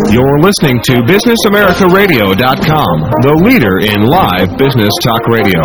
You're listening to BusinessAmericaRadio.com, the leader in live business talk radio.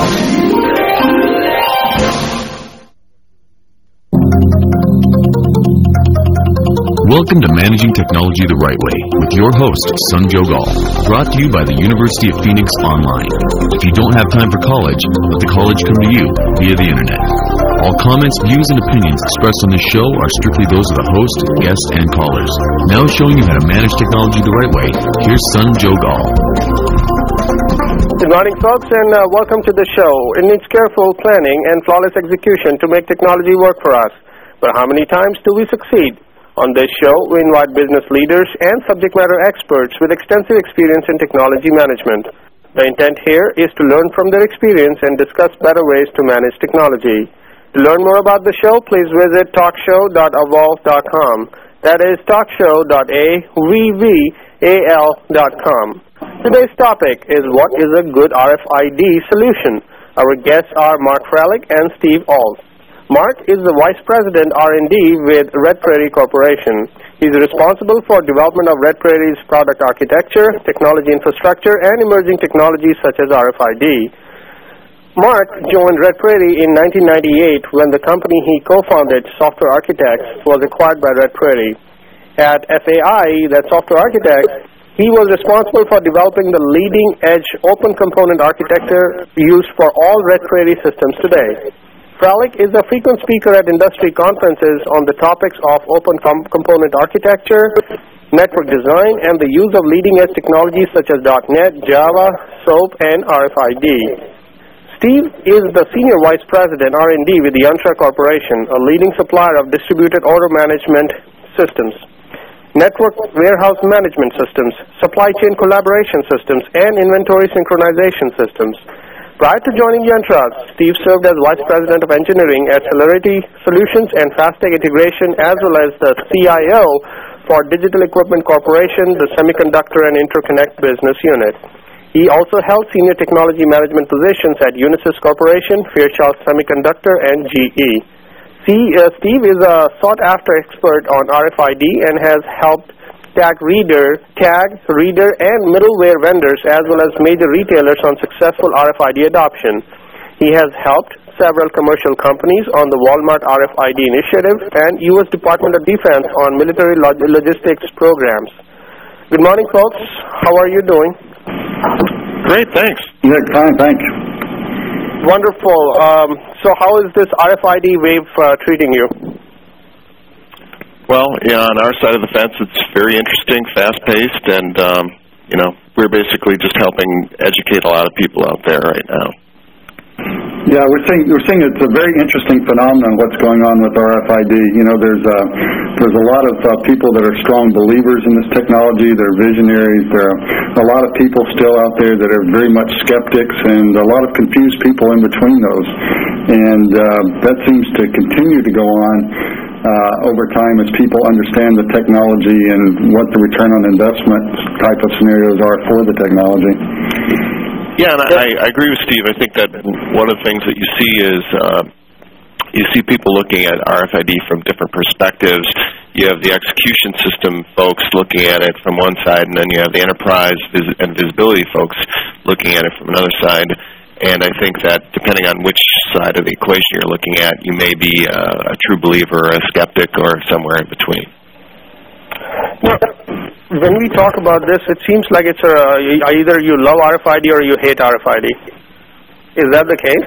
Welcome to Managing Technology the Right Way with your host, Sanjog Aul, brought to you by the University of Phoenix Online. If you don't have time for college, let the college come to you via the Internet. All comments, views, and opinions expressed on this show are strictly those of the host, guests, and callers. Now showing you how to manage technology the right way, here's Sanjog Aul. Good morning, folks, and welcome to the show. It needs careful planning and flawless execution to make technology work for us. But how many times do we succeed? On this show, we invite business leaders and subject matter experts with extensive experience in technology management. The intent here is to learn from their experience and discuss better ways to manage technology. To learn more about the show, please visit talkshow.avol.com. That is talkshow.avol.com. Today's topic is what is a good RFID solution. Our guests are Mark Froelich and Steve Aul. Mark is the Vice President R&D with Red Prairie Corporation. He's responsible for development of Red Prairie's product architecture, technology infrastructure, and emerging technologies such as RFID. Mark joined Red Prairie in 1998 when the company he co-founded, Software Architects, was acquired by Red Prairie. At FAI, that Software Architects, he was responsible for developing the leading-edge open component architecture used for all Red Prairie systems today. Froelich is a frequent speaker at industry conferences on the topics of open component architecture, network design, and the use of leading-edge technologies such as .NET, Java, SOAP, and RFID. Steve is the Senior Vice President R&D with the Yantra Corporation, a leading supplier of distributed order management systems, network warehouse management systems, supply chain collaboration systems, and inventory synchronization systems. Prior to joining Yantra, Steve served as Vice President of Engineering at Celerity Solutions and Fastech Integration, as well as the CIO for Digital Equipment Corporation, the Semiconductor and Interconnect Business Unit. He also held senior technology management positions at Unisys Corporation, Fairchild Semiconductor, and GE. Steve is a sought-after expert on RFID and has helped tag, reader, and middleware vendors as well as major retailers on successful RFID adoption. He has helped several commercial companies on the Walmart RFID initiative and U.S. Department of Defense on military logistics programs. Good morning, folks. How are you doing? Great, thanks. Yeah, fine, thanks. Wonderful. So how is this RFID wave treating you? Well, yeah, on our side of the fence, it's very interesting, fast-paced, and, we're basically just helping educate a lot of people out there right now. Yeah, we're seeing it's a very interesting phenomenon what's going on with RFID. There's a lot of people that are strong believers in this technology. They're visionaries. There are a lot of people still out there that are very much skeptics, and a lot of confused people in between those. And that seems to continue to go on over time as people understand the technology and what the return on investment type of scenarios are for the technology. Yeah, and I agree with Steve. I think that one of the things that you see is you see people looking at RFID from different perspectives. You have the execution system folks looking at it from one side, and then you have the enterprise and visibility folks looking at it from another side. And I think that depending on which side of the equation you're looking at, you may be a true believer, a skeptic, or somewhere in between. Well, when we talk about this, it seems like it's either you love RFID or you hate RFID. Is that the case?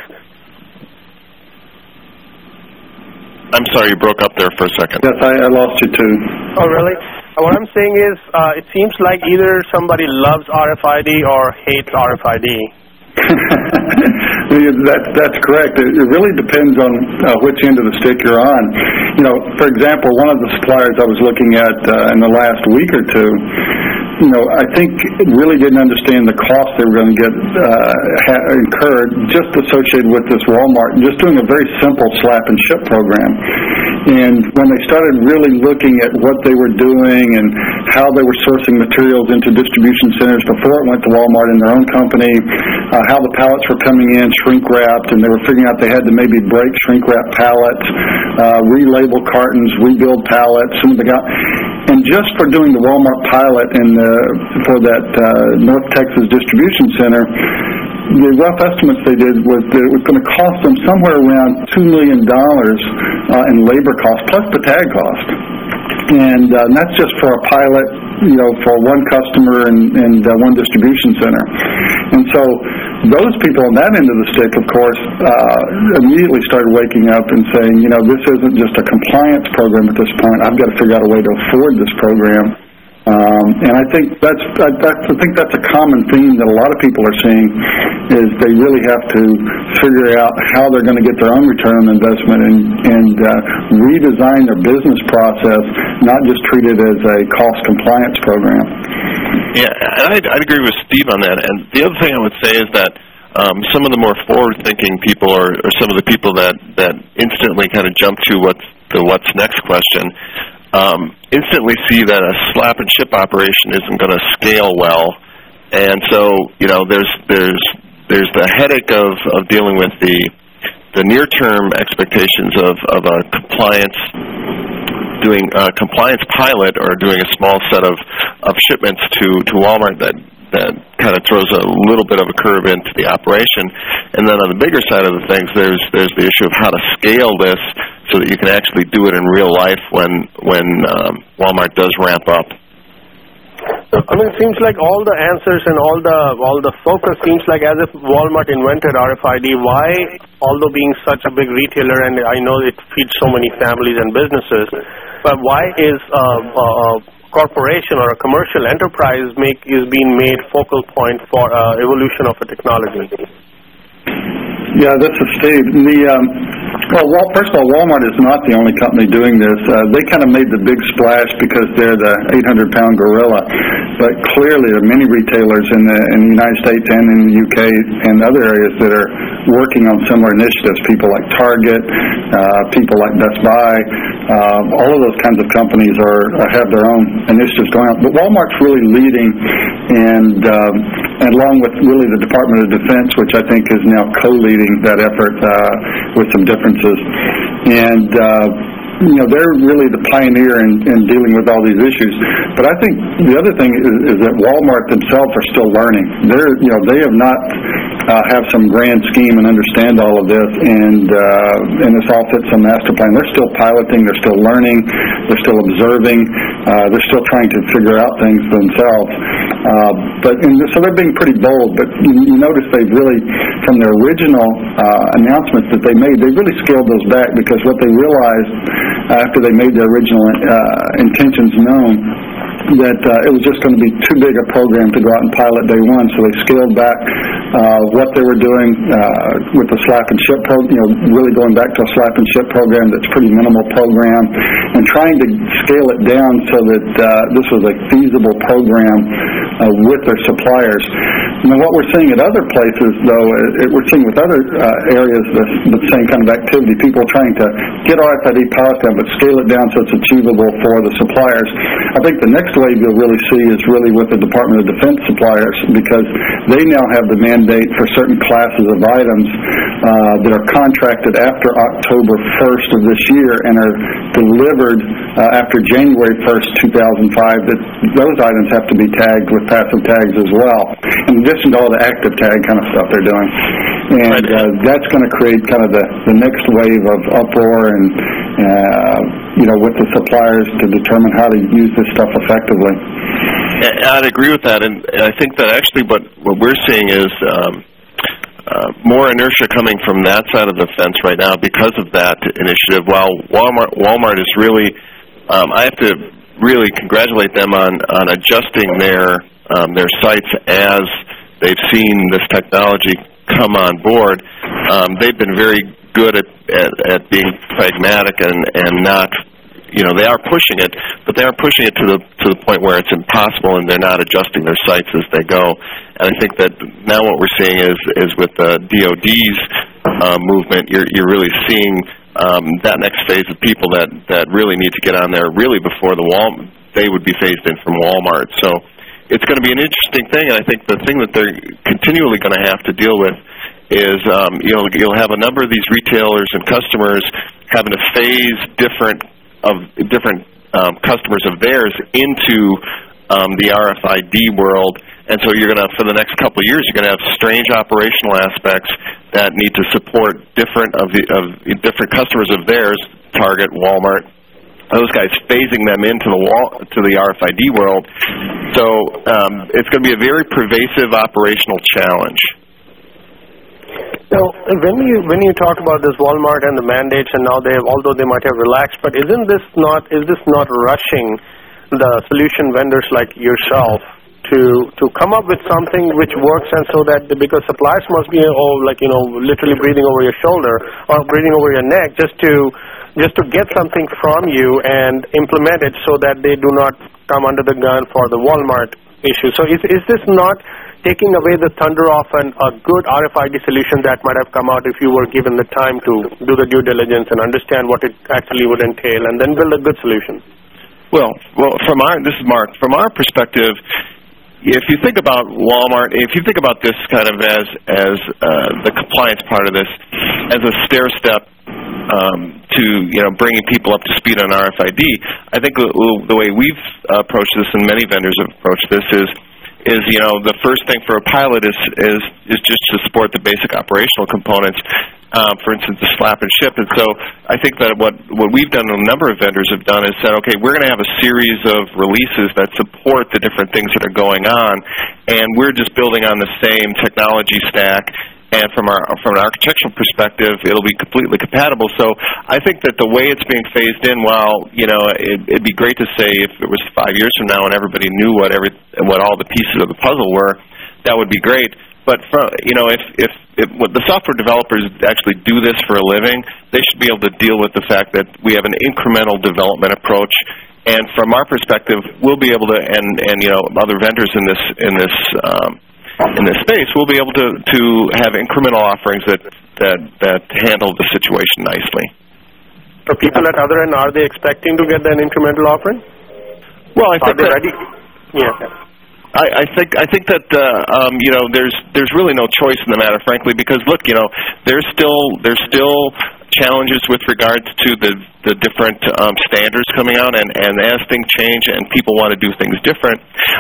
I'm sorry, you broke up there for a second. Yes, I lost you too. Oh, really? What I'm saying is it seems like either somebody loves RFID or hates RFID. That's correct. It really depends on which end of the stick you're on. For example, one of the suppliers I was looking at in the last week or two, I think really didn't understand the cost they were going to get incurred just associated with this Walmart, just doing a very simple slap and ship program. And when they started really looking at what they were doing and how they were sourcing materials into distribution centers before it went to Walmart in their own company, how the pallets were coming in shrink-wrapped, and they were figuring out they had to maybe break shrink-wrapped pallets, relabel cartons, rebuild pallets, and And just for doing the Walmart pilot for that North Texas distribution center, the rough estimates they did was that it was going to cost them somewhere around $2 million in labor costs plus the tag cost. And that's just for a pilot, for one customer and one distribution center. And so those people on that end of the stick, of course, immediately started waking up and saying, this isn't just a compliance program at this point. I've got to figure out a way to afford this program. And I think that's a common theme that a lot of people are seeing, is they really have to figure out how they're going to get their own return on investment and redesign their business process, not just treat it as a cost compliance program. Yeah, I'd agree with Steve on that. And the other thing I would say is that some of the more forward-thinking people, or some of the people that instantly kind of jump to what's next question, instantly see that a slap and ship operation isn't going to scale well, and so there's the headache of dealing with the near-term expectations of a doing a compliance pilot or doing a small set of shipments to Walmart that kind of throws a little bit of a curve into the operation. And then on the bigger side of the things, there's the issue of how to scale this so that you can actually do it in real life when Walmart does ramp up. It seems like all the answers and all the focus seems like as if Walmart invented RFID. Why, although being such a big retailer, and I know it feeds so many families and businesses, but why is corporation or a commercial enterprise is being made focal point for evolution of a technology? Yeah, this is Steve. First of all, Walmart is not the only company doing this. They kind of made the big splash because they're the 800-pound gorilla. But clearly, there are many retailers in the United States and in the UK and other areas that are working on similar initiatives. People like Target, people like Best Buy, all of those kinds of companies have their own initiatives going on. But Walmart's really leading, and along with really the Department of Defense, which I think is now co-leading that effort with some differences. And they're really the pioneer in dealing with all these issues. But I think the other thing is that Walmart themselves are still learning. They have not have some grand scheme and understand all of this, and this all fits a master plan. They're still piloting. They're still learning. They're still observing. They're still trying to figure out things themselves. So they're being pretty bold. But you notice they've really, from their original announcements that they made, they really scaled those back, because what they realized after they made their original intentions known, that it was just going to be too big a program to go out and pilot day one, so they scaled back what they were doing with the slap and ship program, really going back to a slap and ship program that's pretty minimal program, and trying to scale it down so that this was a feasible program with their suppliers. And what we're seeing at other places, though, we're seeing with other areas the same kind of activity, people trying to get RFID pilot down but scale it down so it's achievable for the suppliers. I think the next wave you'll really see is really with the Department of Defense suppliers, because they now have the mandate for certain classes of items that are contracted after October 1st of this year and are delivered after January 1st, 2005, that those items have to be tagged with passive tags as well, in addition to all the active tag kind of stuff they're doing. And that's going to create kind of the next wave of uproar and with the suppliers to determine how to use this stuff effectively. I'd agree with that, and I think that actually what we're seeing is more inertia coming from that side of the fence right now because of that initiative. While Walmart is really, I have to really congratulate them on adjusting their sites as they've seen this technology come on board. They've been very good at being pragmatic and not, they are pushing it, but they aren't pushing it to the point where it's impossible, and they're not adjusting their sites as they go. And I think that now what we're seeing is with the DoD's movement, you're really seeing that next phase of people that really need to get on there really before they would be phased in from Walmart. So it's going to be an interesting thing, and I think the thing that they're continually going to have to deal with is you'll have a number of these retailers and customers having to phase different customers of theirs into the RFID world. And so you're going to, for the next couple of years, you're going to have strange operational aspects that need to support different customers of theirs, Target, Walmart, those guys phasing them into the RFID world. So it's going to be a very pervasive operational challenge. Now, when you talk about this Walmart and the mandates, and now although they might have relaxed, but is this not rushing the solution vendors like yourself to come up with something which works, and so that, because suppliers must be literally breathing over your shoulder or breathing over your neck just to get something from you and implement it, so that they do not come under the gun for the Walmart issue. So is this not taking away the thunder off a good RFID solution that might have come out if you were given the time to do the due diligence and understand what it actually would entail, and then build a good solution? Well, this is Mark. From our perspective, if you think about Walmart, if you think about this kind of as the compliance part of this, as a stair step to bringing people up to speed on RFID, I think the way we've approached this, and many vendors have approached this, is the first thing for a pilot is just to support the basic operational components. For instance, the slap and ship. And so I think that what we've done, and a number of vendors have done, is said, okay, we're going to have a series of releases that support the different things that are going on, and we're just building on the same technology stack. And from an architectural perspective, it'll be completely compatible. So I think that the way it's being phased in, while it'd be great to say if it was 5 years from now and everybody knew what all the pieces of the puzzle were, that would be great. But if the software developers actually do this for a living, they should be able to deal with the fact that we have an incremental development approach. And from our perspective, we'll be able to, and other vendors in this space, we'll be able to have incremental offerings that handle the situation nicely. So people at other end, are they expecting to get an incremental offering? Well, I think are they ready? Yeah. I think that there's really no choice in the matter, frankly, because look, there's still challenges with regards to the different standards coming out, and as things change and people want to do things different,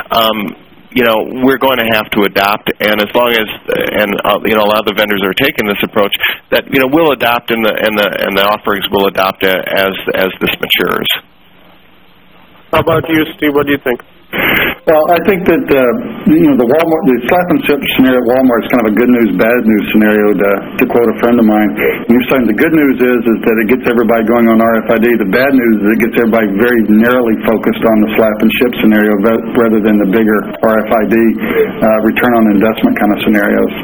we're going to have to adapt. And as long as a lot of the vendors are taking this approach, that we'll adapt, and the offerings will adapt as this matures. How about you, Steve? What do you think? Well, I think that the slap and ship scenario at Walmart is kind of a good news, bad news scenario, to quote a friend of mine. And you're saying the good news is that it gets everybody going on RFID. The bad news is it gets everybody very narrowly focused on the slap and ship scenario rather than the bigger RFID return on investment kind of scenarios.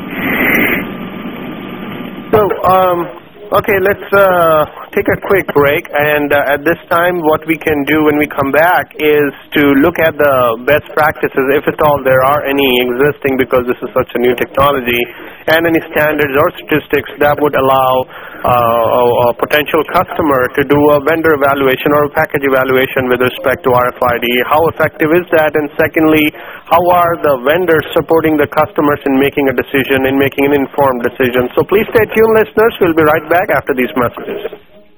So, okay, let's take a quick break, and at this time what we can do when we come back is to look at the best practices, if at all there are any existing, because this is such a new technology, and any standards or statistics that would allow a potential customer to do a vendor evaluation or a package evaluation with respect to RFID. How effective is that? And secondly, how are the vendors supporting the customers in making a decision, in making an informed decision? So please stay tuned, listeners. We'll be right back after these messages.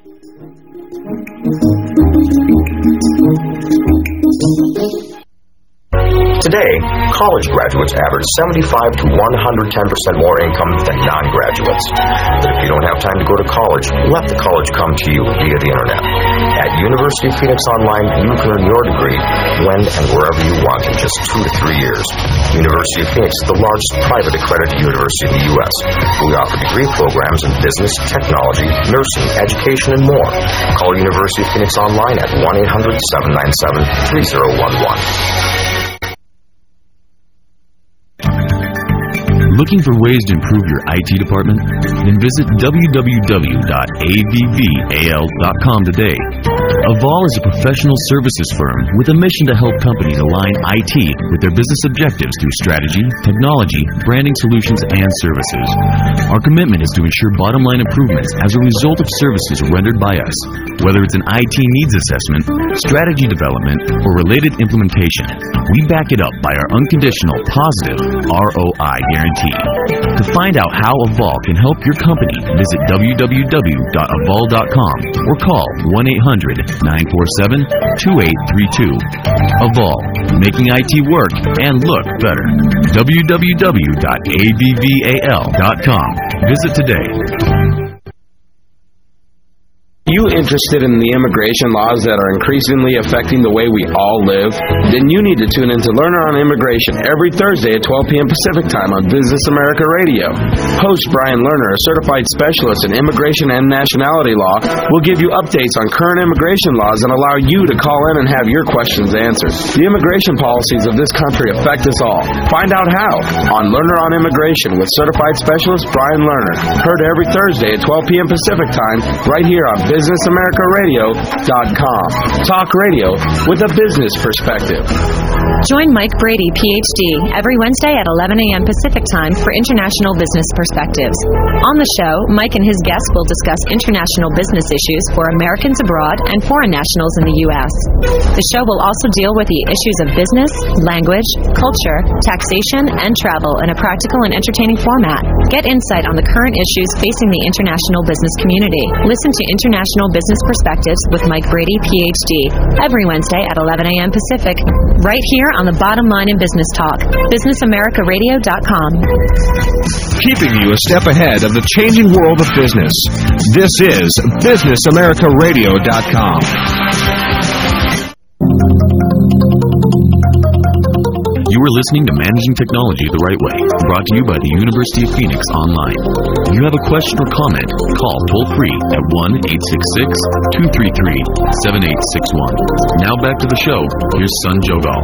Today, college graduates average 75 to 110% more income than non-graduates. But if you don't have time to go to college, let the college come to you via the Internet. At University of Phoenix Online, you can earn your degree when and wherever you want in just 2 to 3 years. University of Phoenix is the largest private accredited university in the U.S. We offer degree programs in business, technology, nursing, education, and more. Call University of Phoenix Online at 1-800-797-3011. Looking for ways to improve your IT department? Then visit www.avval.com today. Aval is a professional services firm with a mission to help companies align IT with their business objectives through strategy, technology, branding solutions, and services. Our commitment is to ensure bottom-line improvements as a result of services rendered by us, whether it's an IT needs assessment, strategy development, or related implementation. We back it up by our unconditional, positive ROI guarantee. To find out how Evolve can help your company, visit www.evolve.com or call 1-800-947-2832. Evolve, making IT work and look better. www.avval.com. Visit today. Are you interested in the immigration laws that are increasingly affecting the way we all live? Then you need to tune in to Learner on Immigration every Thursday at 12 p.m. Pacific Time on Business America Radio. Host Brian Lerner, a certified specialist in immigration and nationality law, will give you updates on current immigration laws and allow you to call in and have your questions answered. The immigration policies of this country affect us all. Find out how on Learner on Immigration with certified specialist Brian Lerner. Heard every Thursday at 12 p.m. Pacific Time right here on BusinessAmericaRadio.com. Talk radio with a business perspective. Join Mike Brady, Ph.D., every Wednesday at 11 a.m. Pacific Time for International Business Perspectives. On the show, Mike and his guests will discuss international business issues for Americans abroad and foreign nationals in the U.S. The show will also deal with the issues of business, language, culture, taxation, and travel in a practical and entertaining format. Get insight on the current issues facing the international business community. Listen to International Business Perspectives with Mike Brady, Ph.D., every Wednesday at 11 a.m. Pacific, right here on the Bottom Line in Business Talk, BusinessAmericaRadio.com. Keeping you a step ahead of the changing world of business. This is BusinessAmericaRadio.com. You are listening to Managing Technology the Right Way, brought to you by the University of Phoenix Online. If you have a question or comment, call toll-free at 1-866-233-7861. Now back to the show. Here's Sun Jogal.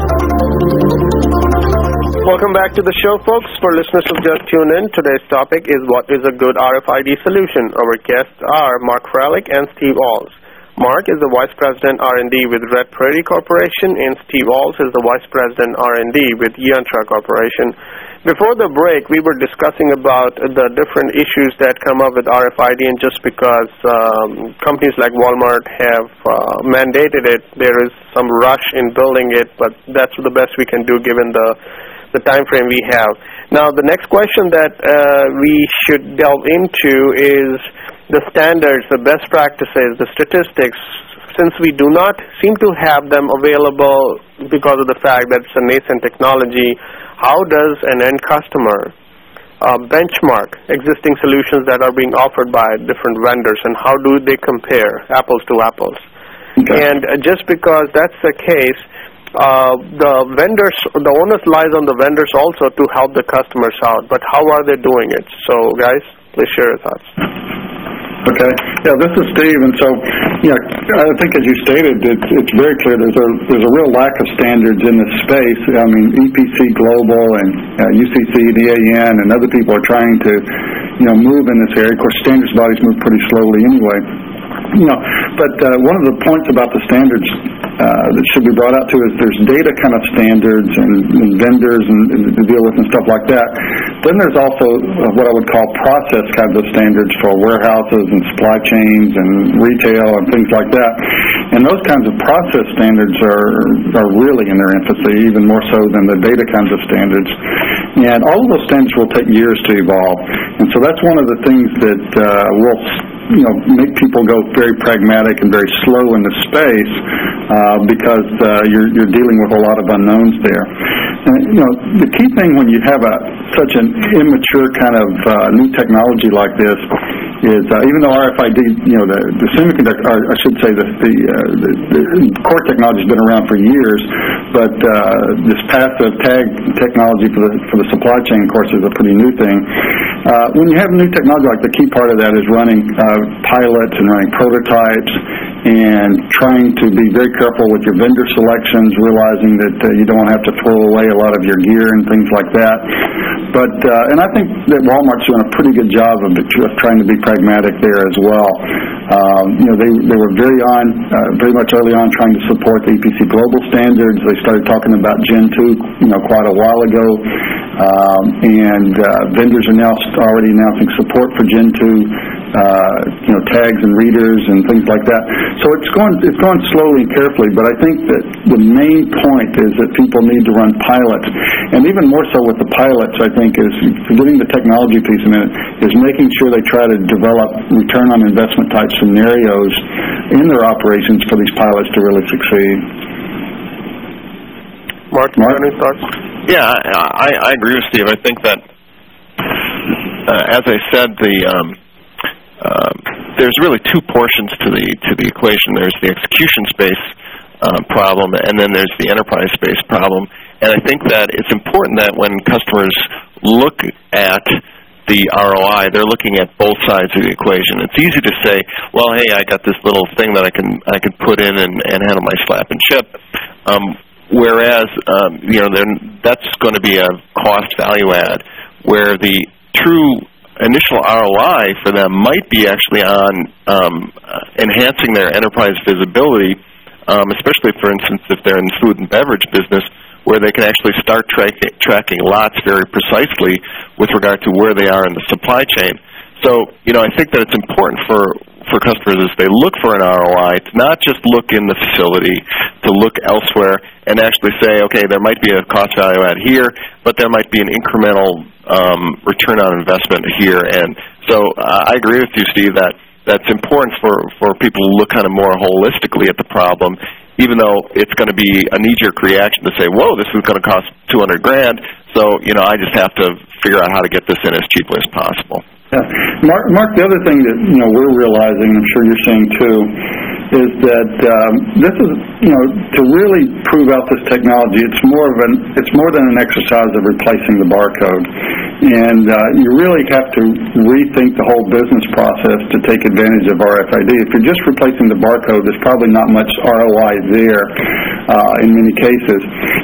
Welcome back to the show, folks. For listeners who just tuned in, today's topic is what is a good RFID solution. Our guests are Mark Froelich and Steve Alls. Mark is the Vice President R&D with Red Prairie Corporation, and Steve Alls is the Vice President R&D with Yantra Corporation. Before the break, we were discussing about the different issues that come up with RFID, and just because companies like Walmart have mandated it, there is some rush in building it, but that's the best we can do given the time frame we have. Now, the next question that we should delve into is the standards, the best practices, the statistics. Since we do not seem to have them available because of the fact that it's a nascent technology, how does an end customer benchmark existing solutions that are being offered by different vendors, and how do they compare apples to apples? Okay. And just because that's the case, the onus lies on the vendors also to help the customers out. But how are they doing it? So, guys, please share your thoughts. Okay. Yeah, this is Steve, and so, I think as you stated, it's very clear there's a real lack of standards in this space. I mean, EPC Global and UCC, DAN, and other people are trying to, move in this area. Of course, standards bodies move pretty slowly anyway. But one of the points about the standards that should be brought out to is there's data kind of standards and vendors and to deal with and stuff like that. Then there's also what I would call process kinds of standards for warehouses and supply chains and retail and things like that. And those kinds of process standards are really in their infancy, even more so than the data kinds of standards. And all of those standards will take years to evolve. And so that's one of the things that will make people go very pragmatic and very slow in the space because you're dealing with a lot of unknowns there. And, the key thing when you have such an immature kind of new technology like this is even though RFID, the semiconductor, I should say the core technology has been around for years, but this passive tag technology for the supply chain, of course, is a pretty new thing. When you have new technology, like the key part of that is running pilots and running prototypes and trying to be very careful with your vendor selections, realizing that you don't have to throw away a lot of your gear and things like that. But and I think that Walmart's doing a pretty good job of trying to be pragmatic there as well. They were very much early on trying to support the EPC Global standards. They started talking about Gen 2, quite a while ago. and vendors are now already announcing support for Gen 2 tags and readers and things like that. So it's going slowly and carefully, but I think that the main point is that people need to run pilots, and even more so with the pilots, I think, is forgetting the technology piece in it, is making sure they try to develop return on investment type scenarios in their operations for these pilots to really succeed. Mark, any thoughts? Yeah, I agree with Steve. I think that, as I said, there's really two portions to the equation. There's the execution space problem, and then there's the enterprise space problem. And I think that it's important that when customers look at the ROI, they're looking at both sides of the equation. It's easy to say, well, hey, I got this little thing that I can put in and handle my slap and chip. Whereas that's going to be a cost value add, where the true initial ROI for them might be actually on enhancing their enterprise visibility, especially, for instance, if they're in the food and beverage business, where they can actually start tracking lots very precisely with regard to where they are in the supply chain. So, I think that it's important for customers as they look for an ROI to not just look in the facility, to look elsewhere and actually say, okay, there might be a cost value add here, but there might be an incremental return on investment here. And so I agree with you, Steve, that's important for people to look kind of more holistically at the problem, even though it's going to be a knee-jerk reaction to say, whoa, this is going to cost $200,000, so, I just have to figure out how to get this in as cheaply as possible. Yeah. Mark, the other thing that we're realizing, I'm sure you're seeing too, is that this is to really prove out this technology. It's more than an exercise of replacing the barcode, and you really have to rethink the whole business process to take advantage of RFID. If you're just replacing the barcode, there's probably not much ROI there in many cases.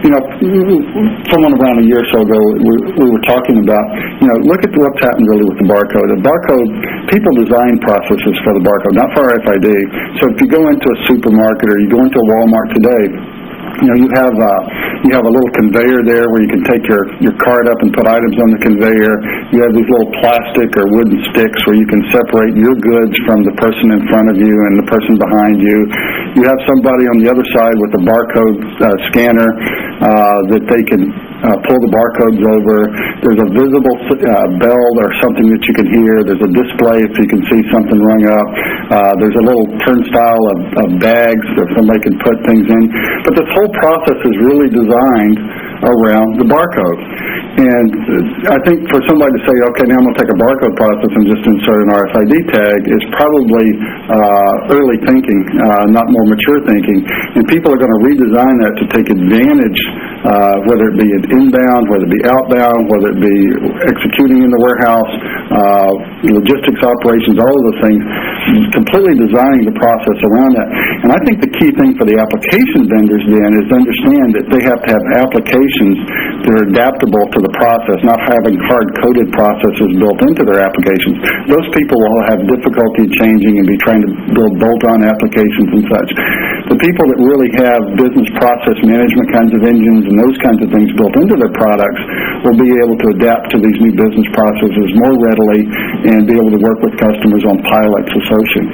Someone around a year or so ago, we were talking about look at what's happened really with the barcode. The barcode, people design processes for the barcode, not for RFID. So if you go into a supermarket or you go into a Walmart today, you have a little conveyor there where you can take your cart up and put items on the conveyor. You have these little plastic or wooden sticks where you can separate your goods from the person in front of you and the person behind you. You have somebody on the other side with a barcode scanner that they can pull the barcodes over. There's a visible bell or something that you can hear. There's a display so you can see something rung up. There's a little turnstile of bags that somebody can put things in. But this whole process is really designed around the barcode. And I think for somebody to say, okay, now I'm going to take a barcode process and just insert an RFID tag is probably early thinking, not more mature thinking. And people are going to redesign that to take advantage, whether it be an inbound, whether it be outbound, whether it be executing in the warehouse, logistics operations, all of those things, completely designing the process around that. And I think the key thing for the application vendors then is to understand that they have to have applications that are adaptable to the process, not having hard-coded processes built into their applications. Those people will have difficulty changing and be trying to build bolt-on applications and such. The people that really have business process management kinds of engines and those kinds of things built into their products will be able to adapt to these new business processes more readily and be able to work with customers on pilots associated.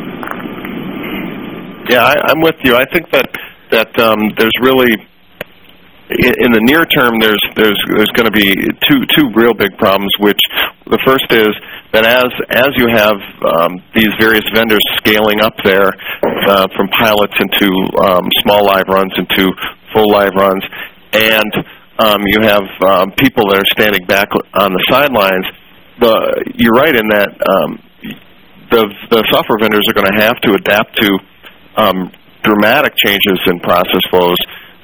Yeah, I'm with you. I think that there's really, in the near term, there's going to be two real big problems. Which the first is that as you have these various vendors scaling up there from pilots into small live runs into full live runs, and you have people that are standing back on the sidelines. You're right in that the software vendors are going to have to adapt to dramatic changes in process flows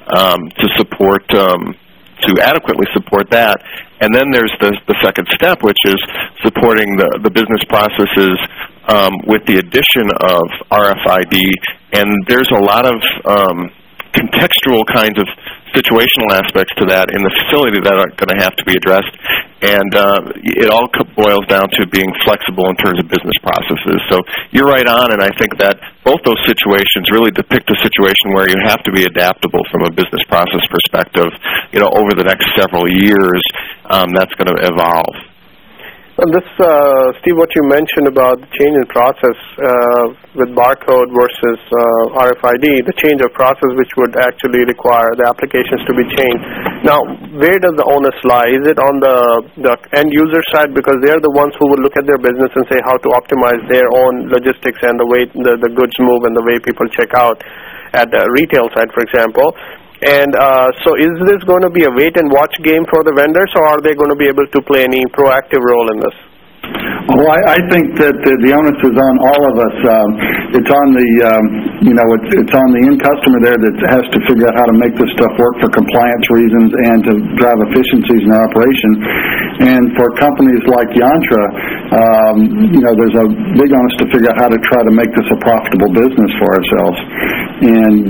to adequately support that. And then there's the second step, which is supporting the business processes with the addition of RFID. And there's a lot of contextual kinds of situational aspects to that in the facility that are going to have to be addressed. And it all boils down to being flexible in terms of business processes. So you're right on, and I think that both those situations really depict a situation where you have to be adaptable from a business process perspective, over the next several years. that's going to evolve. This, Steve, what you mentioned about the change in process with barcode versus RFID, the change of process which would actually require the applications to be changed. Now, where does the onus lie? Is it on the end user side, because they're the ones who would look at their business and say how to optimize their own logistics and the way the goods move and the way people check out at the retail side, for example? And so is this going to be a wait-and-watch game for the vendors, or are they going to be able to play any proactive role in this? Well, I think that the onus is on all of us. It's on the, it's on the end customer there that has to figure out how to make this stuff work for compliance reasons and to drive efficiencies in our operation. And for companies like Yantra, there's a big onus to figure out how to try to make this a profitable business for ourselves. And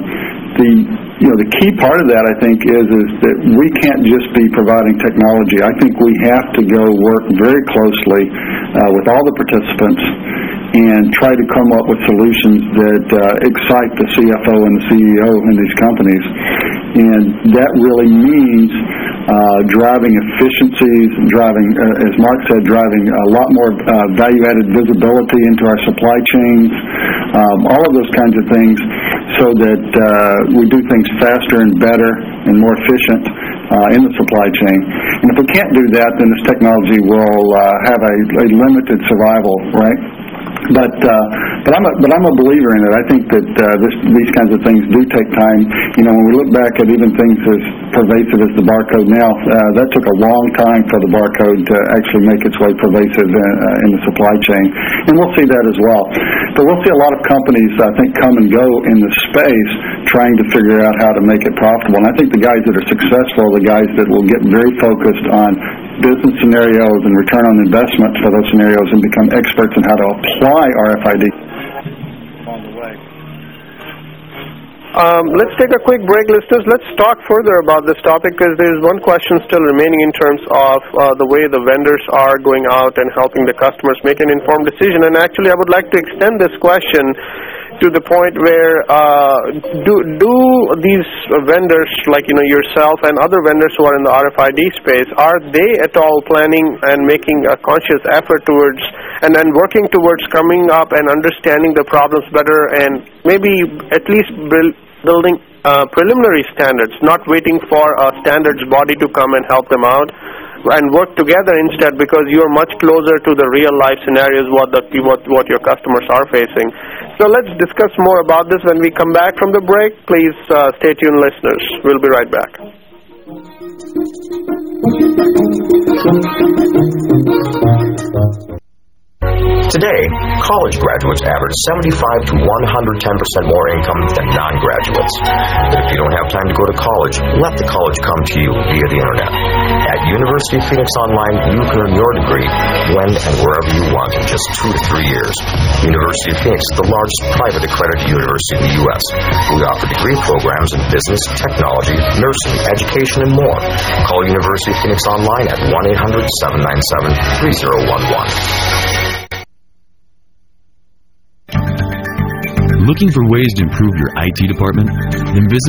the key part of that, I think, is that we can't just be providing technology. I think we have to go work very closely with all the participants and try to come up with solutions that excite the CFO and the CEO in these companies. And that really means driving efficiencies, driving, as Mark said, driving a lot more value-added visibility into our supply chains, all of those kinds of things, so that we do things faster and better and more efficient in the supply chain. And if we can't do that, then this technology will have a limited survival, right? But I'm a believer in it. I think that these kinds of things do take time. When we look back at even things as pervasive as the barcode now, that took a long time for the barcode to actually make its way pervasive in the supply chain. And we'll see that as well. But we'll see a lot of companies, I think, come and go in the space trying to figure out how to make it profitable. And I think the guys that are successful are the guys that will get very focused on business scenarios and return on investment for those scenarios and become experts in how to apply RFID along the way. Let's take a quick break, listeners. Let's talk further about this topic, because there's one question still remaining in terms of the way the vendors are going out and helping the customers make an informed decision. And actually, I would like to extend this question to the point where do these vendors, like yourself and other vendors who are in the RFID space, are they at all planning and making a conscious effort towards and then working towards coming up and understanding the problems better, and maybe at least building preliminary standards, not waiting for a standards body to come and help them out, and work together instead, because you're much closer to the real life scenarios what your customers are facing. So let's discuss more about this when we come back from the break. Please stay tuned, listeners. We'll be right back. Today, college graduates average 75 to 110% more income than non-graduates. But if you don't have time to go to college, let the college come to you via the Internet. At University of Phoenix Online, you can earn your degree when and wherever you want in just 2 to 3 years. University of Phoenix is the largest private accredited university in the U.S. We offer degree programs in business, technology, nursing, education, and more. Call University of Phoenix Online at 1-800-797-3011. Looking for ways to improve your IT department? Then visit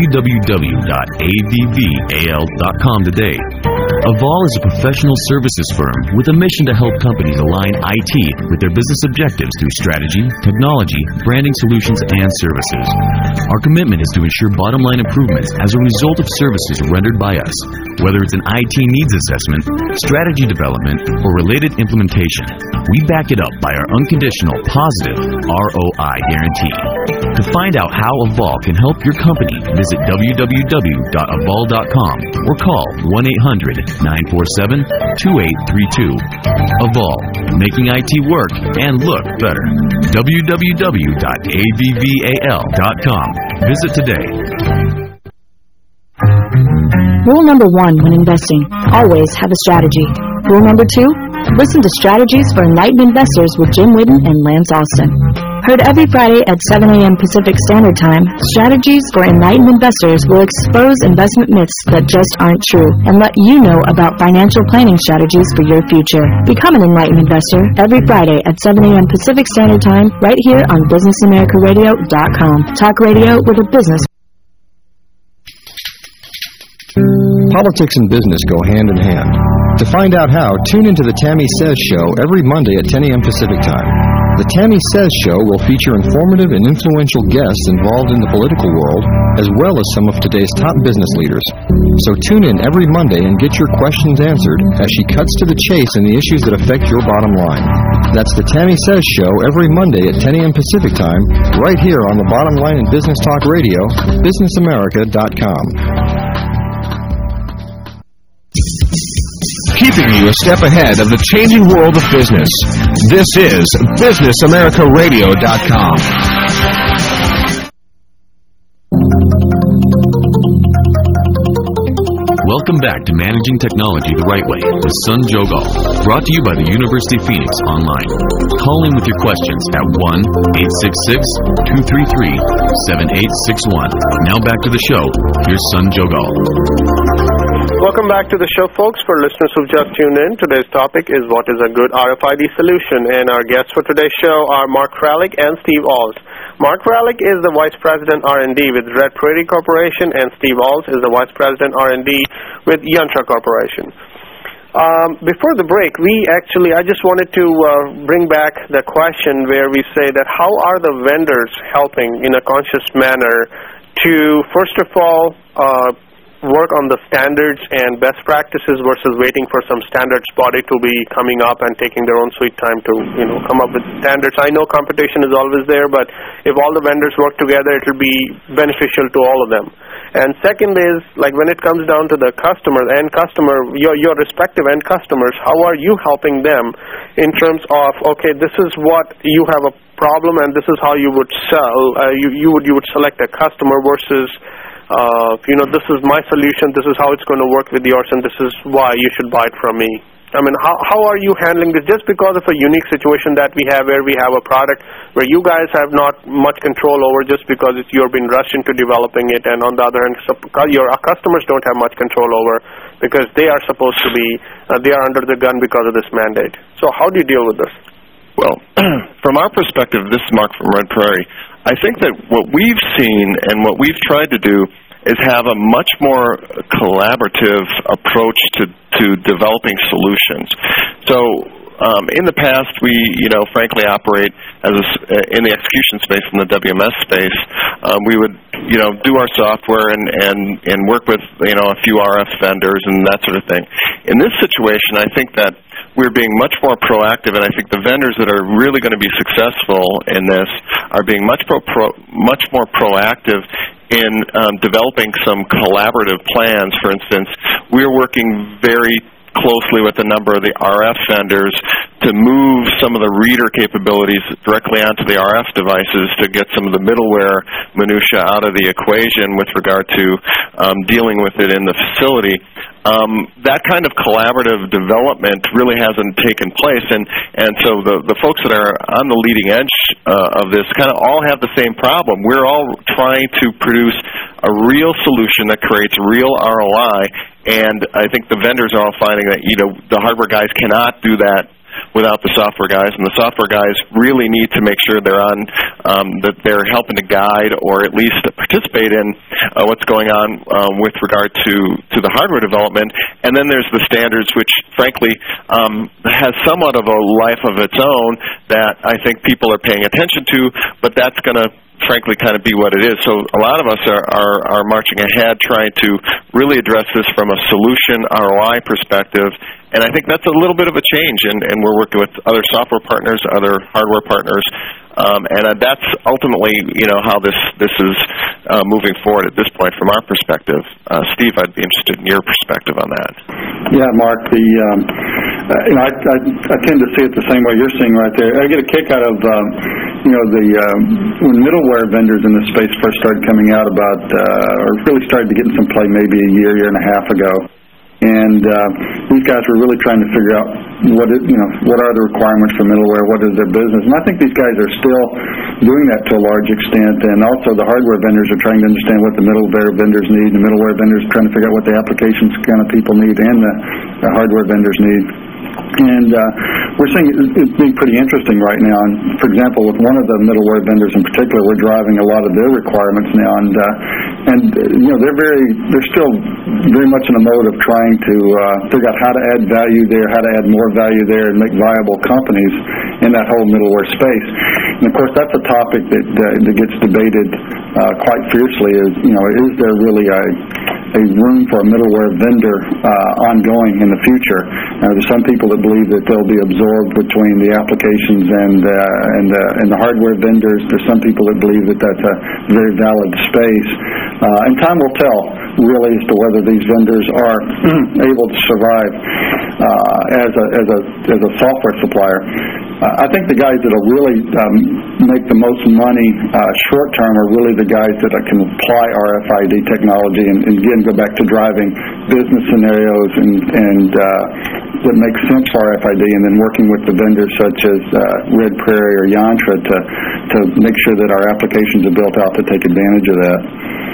www.avval.com today. Avval is a professional services firm with a mission to help companies align IT with their business objectives through strategy, technology, branding solutions, and services. Our commitment is to ensure bottom-line improvements as a result of services rendered by us, whether it's an IT needs assessment, strategy development, or related implementation. We back it up by our unconditional, positive ROI guarantee. To find out how Avval can help your company, visit www.avval.com or call 1-800-947-2832. Avval, making IT work and look better. www.avval.com. Visit today. Rule number 1 when investing, always have a strategy. Rule number 2, listen to Strategies for Enlightened Investors with Jim Whitten and Lance Austin. Heard every Friday at 7 a.m. Pacific Standard Time, Strategies for Enlightened Investors will expose investment myths that just aren't true and let you know about financial planning strategies for your future. Become an enlightened investor every Friday at 7 a.m. Pacific Standard Time right here on BusinessAmericaRadio.com. Talk radio with a business. Politics and business go hand in hand. To find out how, tune into the Tammy Says Show every Monday at 10 a.m. Pacific Time. The Tammy Says Show will feature informative and influential guests involved in the political world, as well as some of today's top business leaders. So tune in every Monday and get your questions answered as she cuts to the chase in the issues that affect your bottom line. That's the Tammy Says Show every Monday at 10 a.m. Pacific Time, right here on the Bottom Line in Business Talk Radio, BusinessAmerica.com. Keeping you a step ahead of the changing world of business. This is BusinessAmericaRadio.com. Welcome back to Managing Technology the Right Way with Sun Jogal, brought to you by the University of Phoenix Online. Call in with your questions at 1-866-233-7861. Now back to the show. Here's Sun Jogal. Welcome back to the show, folks. For listeners who've just tuned in, today's topic is what is a good RFID solution, and our guests for today's show are Mark Kralik and Steve Alls. Mark Kralik is the Vice President R&D with Red Prairie Corporation, and Steve Alls is the Vice President R&D with Yantra Corporation. Before the break, I just wanted to bring back the question where we say that how are the vendors helping in a conscious manner to, first of all, work on the standards and best practices versus waiting for some standards body to be coming up and taking their own sweet time to come up with standards. I know competition is always there, but if all the vendors work together, it will be beneficial to all of them. And second is, like when it comes down to the your respective end customers, how are you helping them in terms of, okay, this is what you have a problem and this is how you would sell, you would select a customer versus this is my solution, this is how it's going to work with yours, and this is why you should buy it from me. I mean, how are you handling this? Just because of a unique situation that we have where we have a product where you guys have not much control over just because you're being rushed into developing it, and on the other hand, your customers don't have much control over because they are supposed to be, they are under the gun because of this mandate. So how do you deal with this? Well, from our perspective, this is Mark from Red Prairie. I think that what we've seen and what we've tried to do is have a much more collaborative approach to developing solutions. So in the past, we, frankly operate in the execution space, in the WMS space. We would, do our software and work with, a few RF vendors and that sort of thing. In this situation, I think that we're being much more proactive, and I think the vendors that are really going to be successful in this are being much more proactive in developing some collaborative plans. For instance, we're working very closely with a number of the RF vendors to move some of the reader capabilities directly onto the RF devices to get some of the middleware minutia out of the equation with regard to dealing with it in the facility. That kind of collaborative development really hasn't taken place, and so the folks that are on the leading edge of this kind of all have the same problem. We're all trying to produce a real solution that creates real ROI, and I think the vendors are all finding that the hardware guys cannot do that without the software guys, and the software guys really need to make sure they're on, that they're helping to guide or at least participate in what's going on with regard to the hardware development. And then there's the standards, which frankly has somewhat of a life of its own that I think people are paying attention to, but that's going to frankly kind of be what it is. So a lot of us are marching ahead trying to really address this from a solution ROI perspective, and I think that's a little bit of a change, and we're working with other software partners, other hardware partners, and that's ultimately how this is moving forward at this point from our perspective. Steve, I'd be interested in your perspective on that. Yeah, Mark, I tend to see it the same way you're seeing right there. I get a kick out of when middleware vendors in this space first started coming out or really started to get in some play maybe a year and a half ago. And these guys were really trying to figure out what are the requirements for middleware, what is their business. And I think these guys are still doing that to a large extent. And also the hardware vendors are trying to understand what the middleware vendors need. The middleware vendors are trying to figure out what the applications kind of people need and the hardware vendors need. And we're seeing it being pretty interesting right now. And for example, with one of the middleware vendors in particular, we're driving a lot of their requirements now. And they're still very much in a mode of trying to figure out how to add value there, how to add more value there, and make viable companies in that whole middleware space. And of course, that's a topic that gets debated quite fiercely. Is there really a room for a middleware vendor ongoing in the future? There's some people that believe that they'll be absorbed between the applications and the hardware vendors. There's some people that believe that that's a very valid space. And time will tell, really, as to whether these vendors are able to survive as a software supplier. I think the guys that'll really make the most money short term are really the guys that can apply RFID technology and again go back to driving business scenarios and that make sense for RFID, and then working with the vendors such as Red Prairie or Yantra to make sure that our applications are built out to take advantage of that.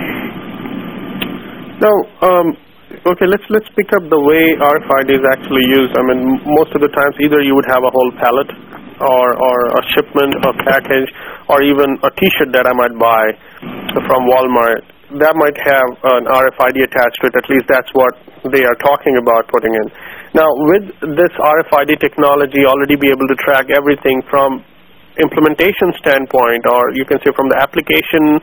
Now, okay, let's pick up the way RFID is actually used. I mean, most of the times either you would have a whole pallet or a shipment, a package, or even a T-shirt that I might buy from Walmart. That might have an RFID attached to it. At least that's what they are talking about putting in. Now, with this RFID technology, already be able to track everything from implementation standpoint, or you can say from the application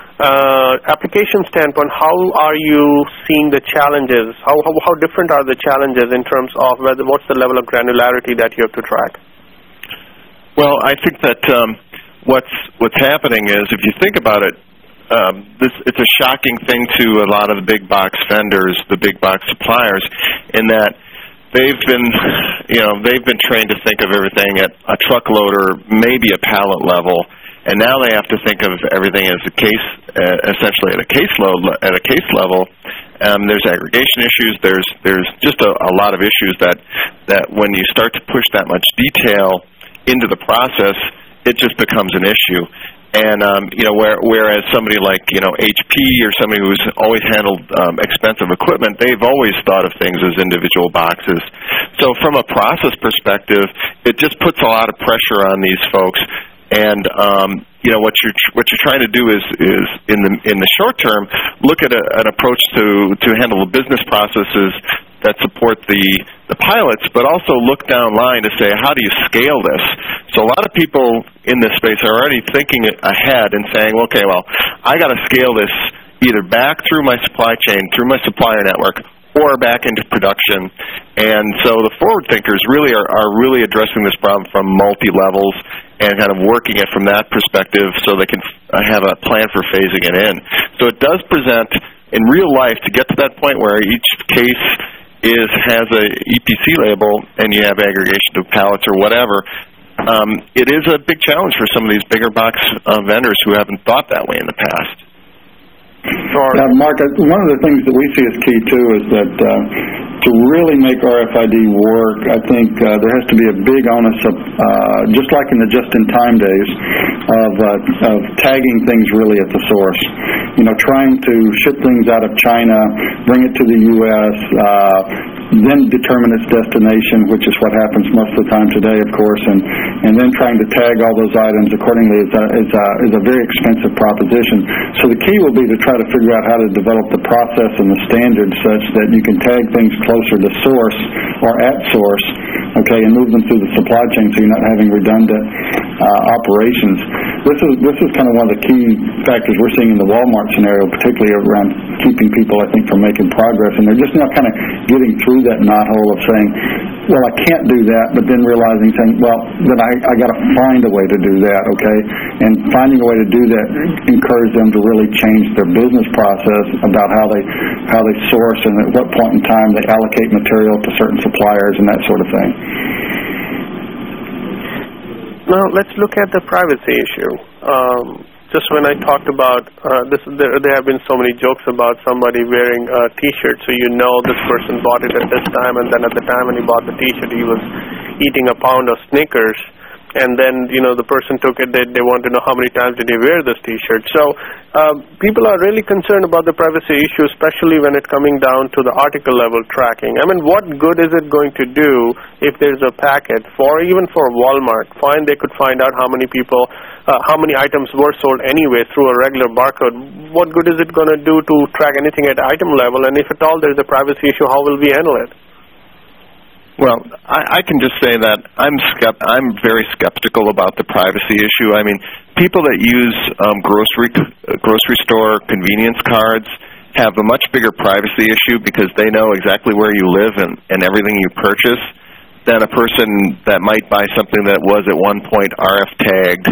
standpoint, how are you seeing the challenges? How different are the challenges in terms of what's the level of granularity that you have to track? Well, I think that what's happening is, if you think about it, it's a shocking thing to a lot of the big box vendors, the big box suppliers, in that they've been trained to think of everything at a truckload or maybe a pallet level, and now they have to think of everything as a case, essentially at a case level. There's aggregation issues. There's just a lot of issues that when you start to push that much detail into the process, it just becomes an issue. And whereas somebody like HP or somebody who's always handled expensive equipment, they've always thought of things as individual boxes. So from a process perspective, it just puts a lot of pressure on these folks. And what you're trying to do is in the short term look at an approach to handle the business processes that support the pilots, but also look down line to say, how do you scale this? So a lot of people in this space are already thinking ahead and saying, okay, well, I got to scale this either back through my supply chain, through my supplier network, or back into production. And so the forward thinkers really are really addressing this problem from multi-levels and kind of working it from that perspective so they can have a plan for phasing it in. So it does present, in real life, to get to that point where each case has a EPC label and you have aggregation of pallets or whatever, it is a big challenge for some of these bigger box vendors who haven't thought that way in the past. Now, Mark, one of the things that we see as key, too, is that to really make RFID work, I think there has to be a big onus of, just like in the just-in-time days, of tagging things really at the source. Trying to ship things out of China, bring it to the U.S., then determine its destination, which is what happens most of the time today, of course, and then trying to tag all those items accordingly is a very expensive proposition. So the key will be to try to figure out how to develop the process and the standards such that you can tag things closer to source or at source, okay, and move them through the supply chain so you're not having redundant operations. This is kind of one of the key factors we're seeing in the Walmart scenario, particularly around keeping people, I think, from making progress. And they're just now kind of getting through that knothole of saying, well, I can't do that, but then saying, well, then I got to find a way to do that, okay? And finding a way to do that encourage them to really change their business process about how they source and at what point in time they allocate material to certain suppliers and that sort of thing. Now, let's look at the privacy issue. just when I talked about there have been so many jokes about somebody wearing a T-shirt, so you know this person bought it at this time, and then at the time when he bought the T-shirt, he was eating a pound of Snickers. And then, the person took it, they want to know how many times did he wear this T-shirt. So people are really concerned about the privacy issue, especially when it's coming down to the article level tracking. I mean, what good is it going to do if there's a packet, even for Walmart? Fine, they could find out how many people, how many items were sold anyway through a regular barcode. What good is it going to do to track anything at item level? And if at all there's a privacy issue, how will we handle it? Well, I can just say that I'm very skeptical about the privacy issue. I mean, people that use grocery store convenience cards have a much bigger privacy issue because they know exactly where you live and everything you purchase than a person that might buy something that was at one point RF tagged.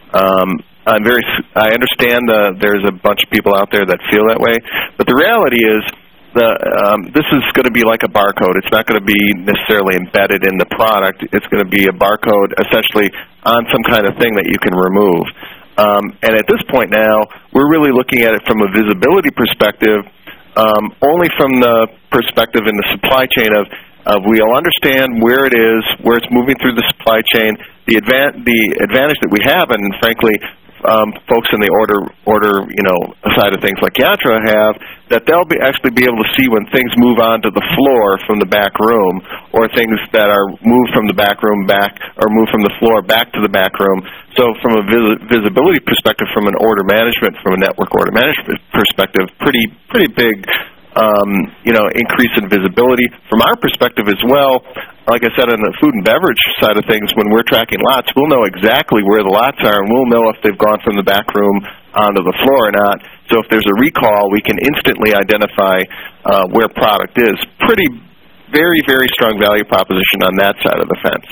I understand there's a bunch of people out there that feel that way, but the reality is this is going to be like a barcode. It's not going to be necessarily embedded in the product. It's going to be a barcode essentially on some kind of thing that you can remove. And at this point now, we're really looking at it from a visibility perspective, only from the perspective in the supply chain of we'll understand where it is, where it's moving through the supply chain. The advantage that we have, and frankly, folks in the order side of things like Yatra have, that they'll actually be able to see when things move onto the floor from the back room, or things that are moved from the back room back, or moved from the floor back to the back room. So from a visibility perspective, from an order management, from a network order management perspective, pretty big increase in visibility. From our perspective as well, like I said, on the food and beverage side of things, when we're tracking lots, we'll know exactly where the lots are, and we'll know if they've gone from the back room onto the floor or not. So if there's a recall, we can instantly identify where product is. Very, very strong value proposition on that side of the fence.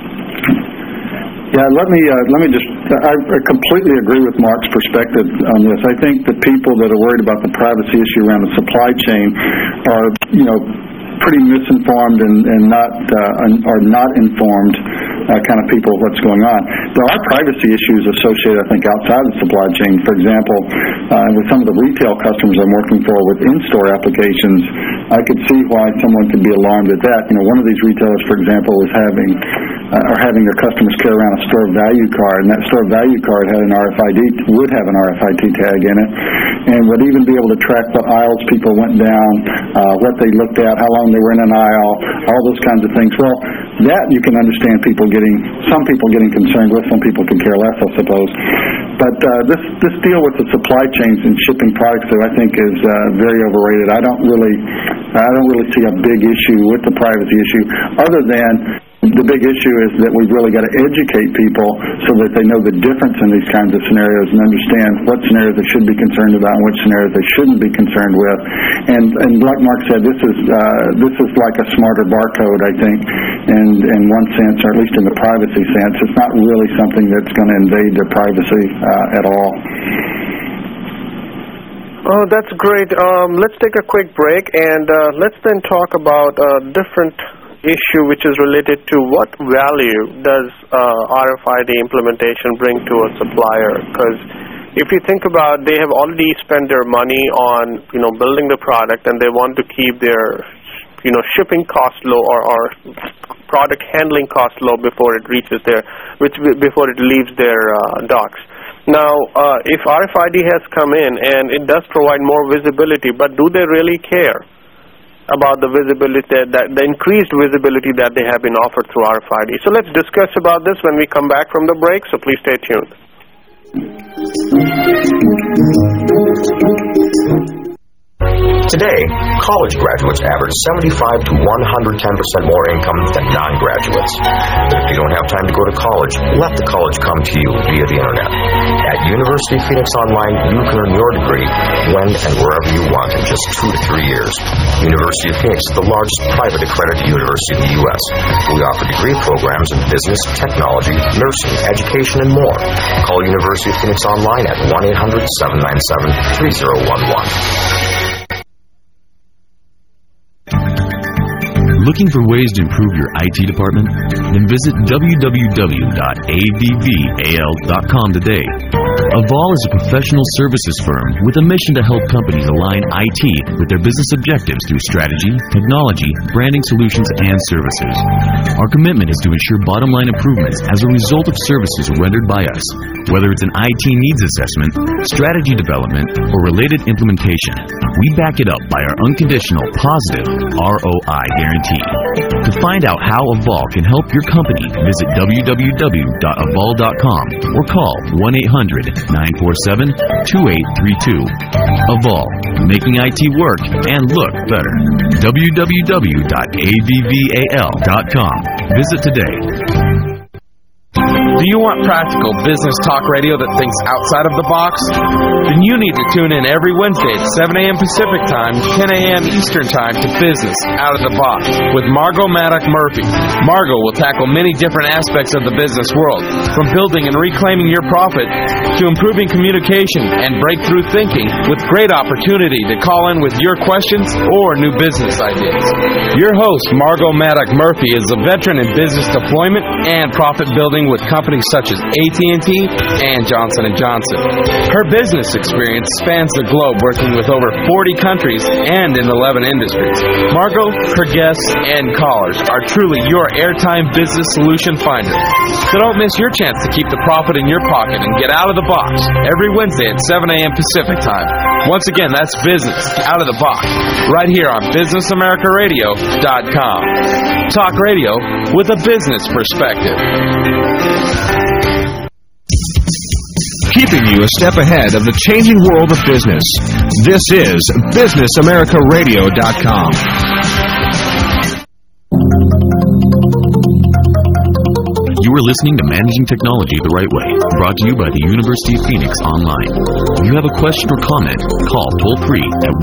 Yeah, let me just, I completely agree with Mark's perspective on this. I think the people that are worried about the privacy issue around the supply chain are, pretty misinformed and are not informed kind of people of what's going on. There are privacy issues associated, I think, outside the supply chain. For example, with some of the retail customers I'm working for with in-store applications, I could see why someone could be alarmed at that. One of these retailers, for example, was having their customers carry around a store value card, and that store value card would have an RFID tag in it, and would even be able to track what aisles people went down, what they looked at, how long they were in an aisle, all those kinds of things. Well, that you can understand some people getting concerned with, some people can care less, I suppose. But this deal with the supply chains and shipping products, I think, is very overrated. I don't really see a big issue with the privacy issue, other than the big issue is that we've really got to educate people so that they know the difference in these kinds of scenarios and understand what scenarios they should be concerned about and which scenarios they shouldn't be concerned with. And like Mark said, this is like a smarter barcode, I think, in one sense, or at least in the privacy sense. It's not really something that's going to invade their privacy at all. Oh, that's great. Let's take a quick break, and let's then talk about different issue which is related to what value does RFID implementation bring to a supplier. Because if you think about, they have already spent their money on building the product, and they want to keep their shipping cost low or product handling cost low before it leaves their docks. Now, if RFID has come in and it does provide more visibility, but do they really care about the visibility, the increased visibility that they have been offered through RFID? So let's discuss about this when we come back from the break, so please stay tuned. Today, college graduates average 75 to 110% more income than non-graduates. But if you don't have time to go to college, let the college come to you via the Internet. At University of Phoenix Online, you can earn your degree when and wherever you want in just 2 to 3 years. University of Phoenix is the largest private accredited university in the U.S. We offer degree programs in business, technology, nursing, education, and more. Call University of Phoenix Online at 1-800-797-3011. Looking for ways to improve your IT department? Then visit www.avval.com today. Aval is a professional services firm with a mission to help companies align IT with their business objectives through strategy, technology, branding solutions, and services. Our commitment is to ensure bottom-line improvements as a result of services rendered by us, whether it's an IT needs assessment, strategy development, or related implementation. We back it up by our unconditional, positive ROI guarantee. To find out how Aval can help your company, visit www.aval.com or call 1-800-947-2832. Aval, making IT work and look better. www.avval.com. Visit today. Do you want practical business talk radio that thinks outside of the box? Then you need to tune in every Wednesday at 7 a.m. Pacific Time, 10 a.m. Eastern Time to Business Out of the Box with Margot Maddock Murphy. Margot will tackle many different aspects of the business world, from building and reclaiming your profit to improving communication and breakthrough thinking, with great opportunity to call in with your questions or new business ideas. Your host, Margot Maddock Murphy, is a veteran in business deployment and profit building with companies such as AT&T and Johnson & Johnson. Her business experience spans the globe, working with over 40 countries and in 11 industries. Margot, her guests, and callers are truly your airtime business solution finder. So don't miss your chance to keep the profit in your pocket and get out of the box every Wednesday at 7 a.m. Pacific Time. Once again, that's Business Out of the Box, right here on BusinessAmericaRadio.com. Talk radio with a business perspective. Keeping you a step ahead of the changing world of business. This is BusinessAmericaRadio.com. You are listening to Managing Technology the Right Way, brought to you by the University of Phoenix Online. If you have a question or comment, call toll-free at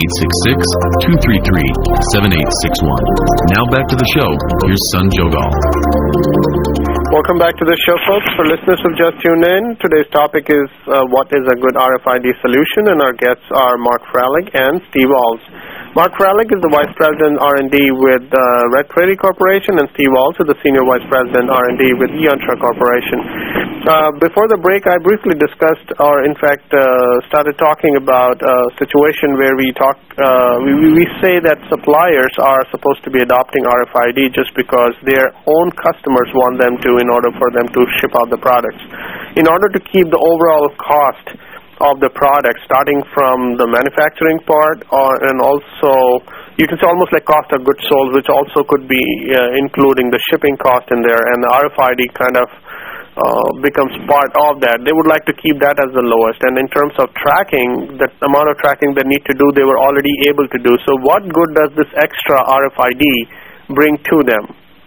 1-866-233-7861. Now back to the show. Here's Sun Jogal. Welcome back to the show, folks. For listeners who've just tuned in, today's topic is what is a good RFID solution, and our guests are Mark Fralick and Steve Alls. Mark Fralick is the Vice President R&D with Red Prairie Corporation, and Steve Alls is the Senior Vice President R&D with Yantra Corporation. Before the break, I briefly discussed, or in fact started talking about a situation where we say that suppliers are supposed to be adopting RFID just because their own customers want them to, in order for them to ship out the products. In order to keep the overall cost of the product, starting from the manufacturing part, and also you can say almost like cost of goods sold, which also could be including the shipping cost in there, and the RFID kind of becomes part of that. They would like to keep that as the lowest, and in terms of tracking, the amount of tracking they need to do, they were already able to do. So what good does this extra RFID bring to them?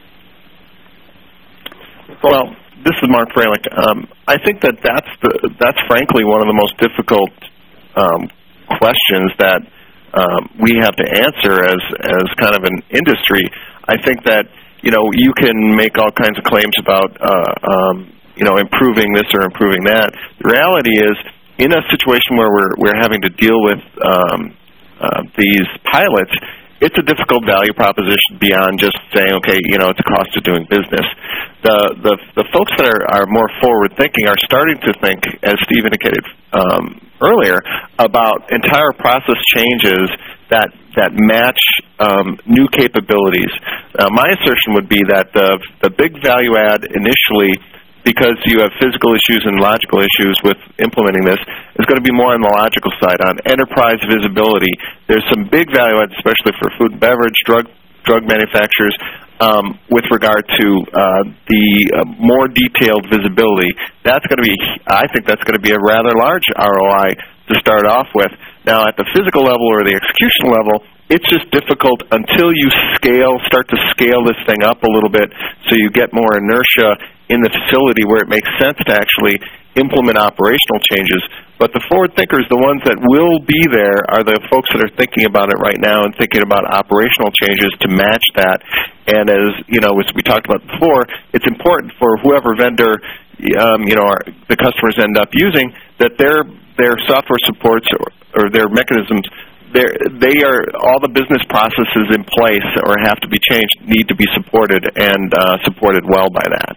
Well, this is Mark Fralick. I think that's frankly one of the most difficult questions that we have to answer as kind of an industry. I think that you can make all kinds of claims about improving this or improving that. The reality is, in a situation where we're having to deal with these pilots, it's a difficult value proposition beyond just saying, okay, it's a cost of doing business. The folks that are more forward thinking are starting to think, as Steve indicated earlier, about entire process changes that match new capabilities. My assertion would be that the big value add initially, because you have physical issues and logical issues with implementing this, is going to be more on the logical side. On enterprise visibility, there's some big value add, especially for food and beverage, drug manufacturers, with regard to the more detailed visibility. I think that's going to be a rather large ROI to start off with. Now, at the physical level or the execution level, it's just difficult until you start to scale this thing up a little bit, so you get more inertia in the facility where it makes sense to actually implement operational changes. But the forward thinkers, the ones that will be there, are the folks that are thinking about it right now and thinking about operational changes to match that. And as we talked about before, it's important for whoever vendor the customers end up using, that their software supports or their mechanisms they are all the business processes in place or have to be changed need to be supported and supported well by that.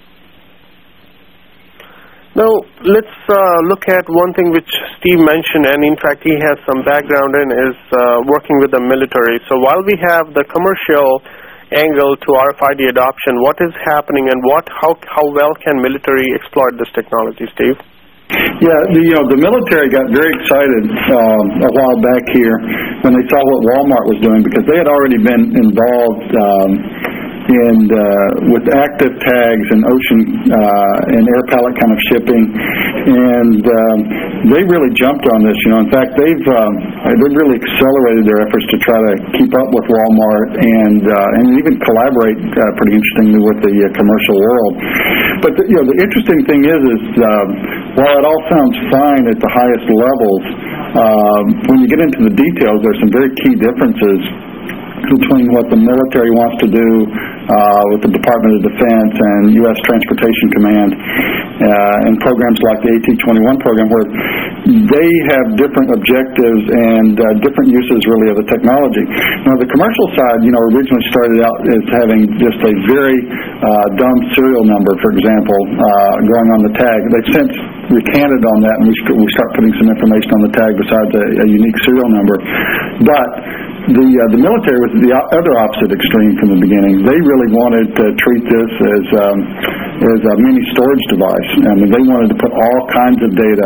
Now, let's look at one thing which Steve mentioned, and in fact he has some background in, is working with the military. So while we have the commercial angle to RFID adoption, what is happening and how well can military exploit this technology, Steve? Yeah, the military got very excited a while back here when they saw what Walmart was doing, because they had already been involved with active tags and ocean and air pallet kind of shipping, and they really jumped on this. In fact, they've really accelerated their efforts to try to keep up with Walmart and even collaborate pretty interestingly with the commercial world. But the interesting thing is while it all sounds fine at the highest levels, when you get into the details, there's some very key differences between what the military wants to do with the Department of Defense and U.S. Transportation Command and programs like the AT-21 program, where they have different objectives and different uses really of the technology. Now, the commercial side, originally started out as having just a very dumb serial number, for example, going on the tag. They've since recanted on that, and we start putting some information on the tag besides a unique serial number. But the military was the other opposite extreme from the beginning. They really wanted to treat this as a mini storage device. I mean, they wanted to put all kinds of data,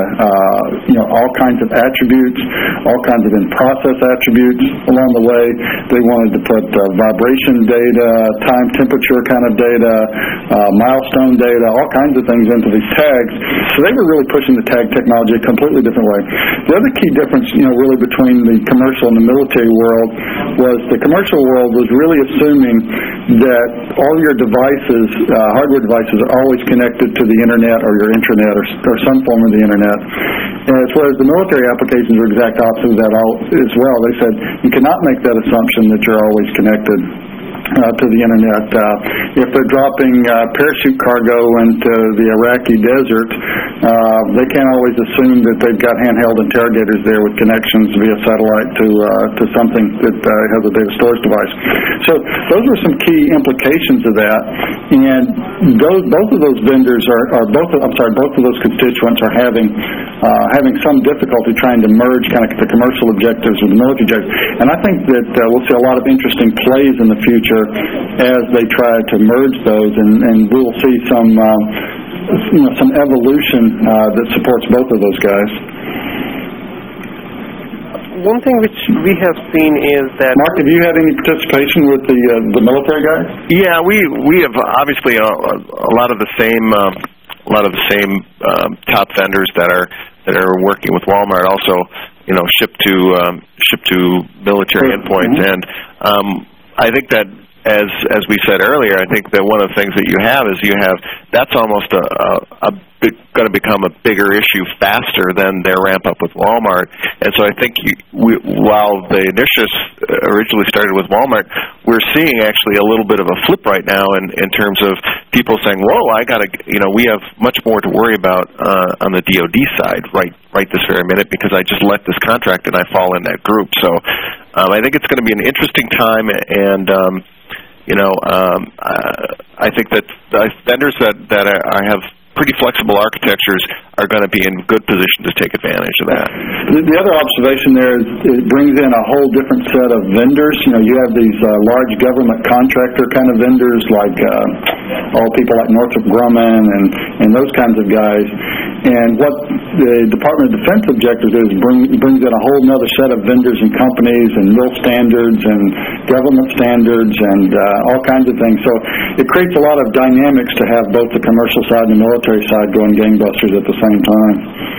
all kinds of attributes, all kinds of in-process attributes along the way. They wanted to put vibration data, time, temperature kind of data, milestone data, all kinds of things into these tags. So they were really pushing the tag technology a completely different way. The other key difference, really between the commercial and the military world was the commercial world was really assuming that all your devices, hardware devices, are always connected to the internet or your intranet or some form of the internet. And whereas the military applications are exact opposite of that as well. They said you cannot make that assumption that you're always connected to the internet. If they're dropping parachute cargo into the Iraqi desert, they can't always assume that they've got handheld interrogators there with connections via satellite to something that has a data storage device. So those were some key implications of that, and both of those vendors both of those constituents are having some difficulty trying to merge kind of the commercial objectives with the military objectives. And I think that we'll see a lot of interesting plays in the future as they try to merge those, and we'll see some evolution that supports both of those guys. One thing which we have seen is that... Mark, have you had any participation with the military guys? Yeah, we have obviously a lot of the same top vendors that are working with Walmart also ship to military endpoints, and I think that as we said earlier, I think that one of the things that you have that's almost going to become a bigger issue faster than their ramp up with Walmart. And so I think while the initiatives originally started with Walmart, we're seeing actually a little bit of a flip right now in terms of people saying, "Whoa, we have much more to worry about on the DoD side right this very minute because I just let this contract and I fall in that group." So I think it's going to be an interesting time, and I think that the vendors that have pretty flexible architectures are going to be in good position to take advantage of that. The other observation there is it brings in a whole different set of vendors. You have these large government contractor kind of vendors like all people like Northrop Grumman and those kinds of guys. And what the Department of Defense objectives is brings in a whole other set of vendors and companies and MIL standards and government standards and all kinds of things. So it creates a lot of dynamics to have both the commercial side and the military side going gangbusters at the same time.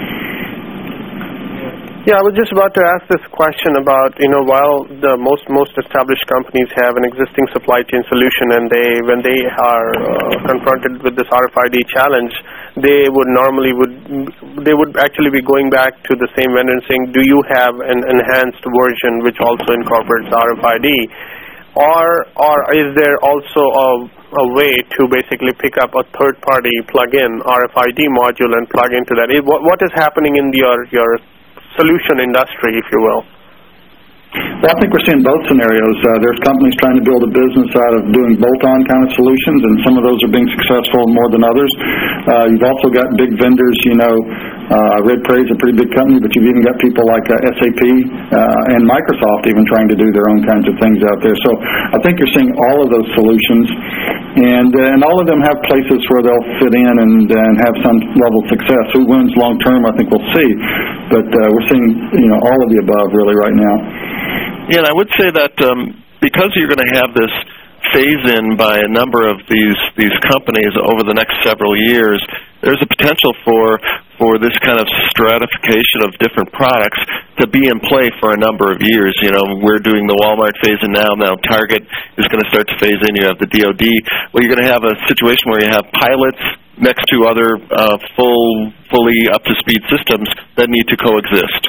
Yeah, I was just about to ask this question about, while the most established companies have an existing supply chain solution, and when they are confronted with this RFID challenge, they would actually be going back to the same vendor and saying, "Do you have an enhanced version which also incorporates RFID?" Or is there also a way to basically pick up a third-party plug-in RFID module and plug into that? What is happening in your solution industry, if you will? Well, I think we're seeing both scenarios. There's companies trying to build a business out of doing bolt-on kind of solutions, and some of those are being successful more than others. You've also got big vendors, Red Prairie's a pretty big company, but you've even got people like SAP and Microsoft even trying to do their own kinds of things out there. So I think you're seeing all of those solutions, and all of them have places where they'll fit in and have some level of success. Who wins long term, I think we'll see. But we're seeing all of the above really right now. Yeah, and I would say that because you're going to have this phase-in by a number of these companies over the next several years, there's a potential for this kind of stratification of different products to be in play for a number of years. We're doing the Walmart phase-in now. Now Target is going to start to phase in. You have the DoD. Well, you're going to have a situation where you have pilots next to other fully up-to-speed systems that need to coexist.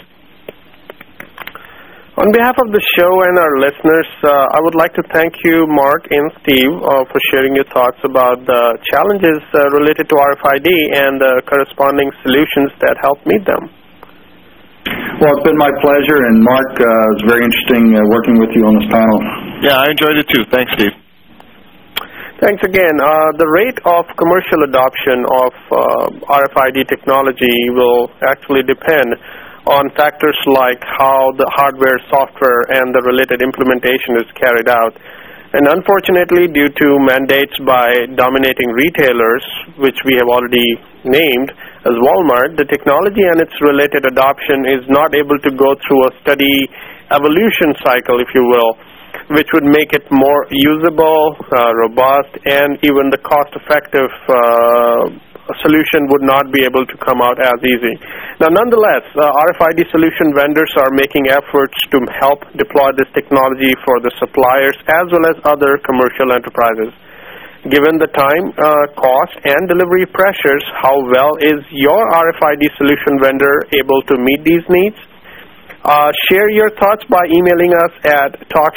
On behalf of the show and our listeners, I would like to thank you, Mark and Steve, for sharing your thoughts about the challenges related to RFID and the corresponding solutions that help meet them. Well, it's been my pleasure, and Mark, it's very interesting working with you on this panel. Yeah, I enjoyed it too. Thanks, Steve. Thanks again. The rate of commercial adoption of RFID technology will actually depend on factors like how the hardware, software, and the related implementation is carried out. And unfortunately, due to mandates by dominating retailers, which we have already named as Walmart, the technology and its related adoption is not able to go through a steady evolution cycle, if you will, which would make it more usable, robust, and even the cost-effective solution would not be able to come out as easy. Now, nonetheless, RFID solution vendors are making efforts to help deploy this technology for the suppliers as well as other commercial enterprises. Given the time, cost, and delivery pressures, how well is your RFID solution vendor able to meet these needs? Share your thoughts by emailing us at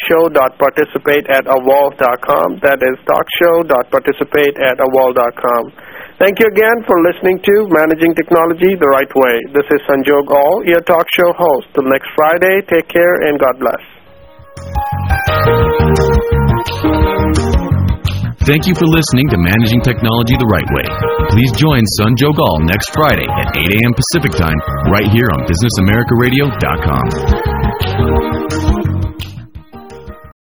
talkshow.participate@awal.com. That is talkshow.participate@awal.com. Thank you again for listening to Managing Technology the Right Way. This is Sanjog Aul, your talk show host. Till next Friday, take care and God bless. Thank you for listening to Managing Technology the Right Way. Please join Sanjog Aul next Friday at 8 a.m. Pacific Time right here on BusinessAmericaRadio.com.